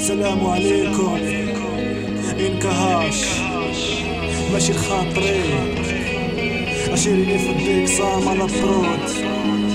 السلام عليكم. انكهاش ماشي خاطري عشيريني في الديك صام على الطرود.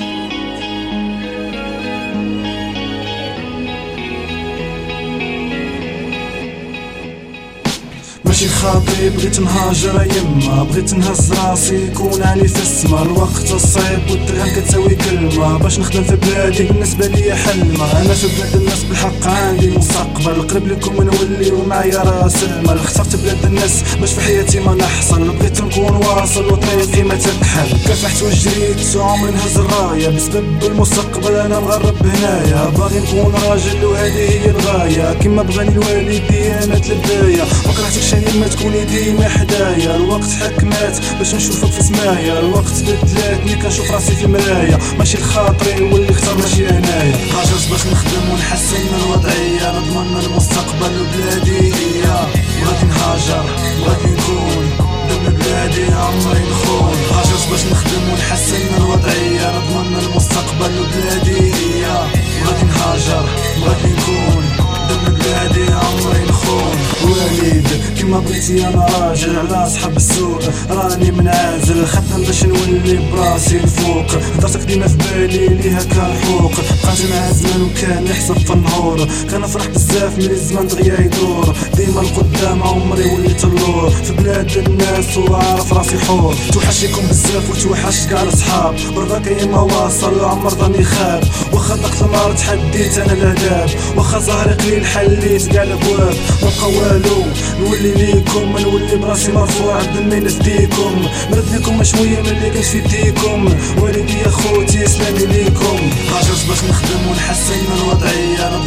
ماشي خاطري بغيت نهاجر يما، بغيت نهز راسي يكون علي في السما. الوقت الصعيب والدرهم كتساوي كلمة، باش نخدم في بلادي بالنسبة ليا حلمة. انا في بلاد الناس بالحق عندي مستقبل، قريب لكم نولي ومعايا راس المال. اخترت بلاد الناس باش في حياتي ما نحصل، بغيت نكون واصل وطريقي ما تنحل. كافحت وجريت وعمري نهز الراية بسبب المستقبل، انا مغرب هنايا. باغي نكون راجل وهذه هي الغاية، كما بغاني الوالدي انا تلبايا. مكرهتكش ما تكوني ديما حدايا، الوقت حكمات باش نشوفك في سمايا. الوقت بدلاتني كنشوف راسي في المرايا، ماشي الخاطري واللي اختار ماشي انايا. هاجرت باش نخدم ونحسن الوضعية، نضمن المستقبل وبلادي هي. بغيت نهاجر بغيت نكون ضمن بلادي عمري نخون. هاجرت باش نخدم ونحسن الوضعية، نضمن المستقبل وبلادي هي. بغيت نهاجر بغيت نكون ضمن بلادي عمري نخون. وليد كيما بغيتي انا راجل، على صحاب السوق راني منعزل. خدام باش نولي براسي الفوق، هضرتك ديما في بالي ليها كالحوق. بقيت مع زمان وكان يحسب في النهور، كنفرح بزاف ملي الزمان دغيا يدور. ديما القدام عمري وليت اللور، في بلاد الناس وعارف راسي حور. توحشيكم بزاف وتوحشت كاع الصحاب، برضا كيما واصل عمر ظني خاب. واخا ضغط المار تحديت انا الاداب، واخا ظهري قليل حليت كاع الابواب. مبقى والو نولي ليكم، نولي براسي مرفوع دمي نفديكم. نرد ليكم شويه من اللي كنت في يديكم، والدي يا خوتي سلامي ليكم. هاجرت باش نخدم ونحسن الوضعيه،